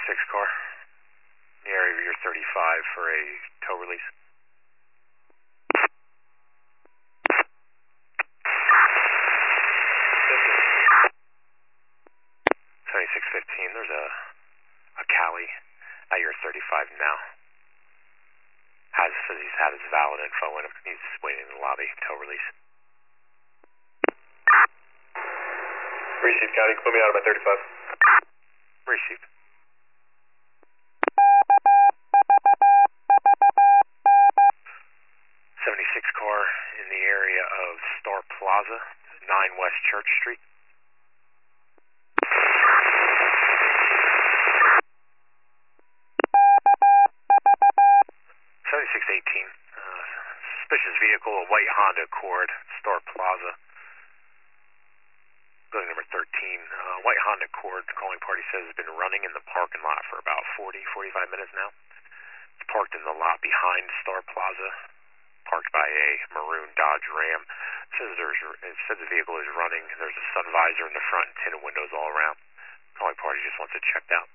car, in the area of your 35 for a tow release. 7615, there's a Cali at your 35 now. Says he's had his valid info in him. He's waiting in the lobby, tow release. Received, County. Put me out of my 35. Received. car in the area of Star Plaza, 9 West Church Street. 7618. Suspicious vehicle, a white Honda Accord, Star Plaza. Building number 13. White Honda Accord, the calling party says has been running in the parking lot for about 45 minutes now. It's parked in the lot behind Star Plaza, parked by a maroon Dodge Ram. It says the vehicle is running. There's a sun visor in the front and tinted windows all around. Calling party just wants it checked out.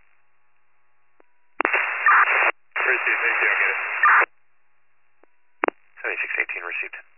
Received, thank you, I'll get it. 7618 received.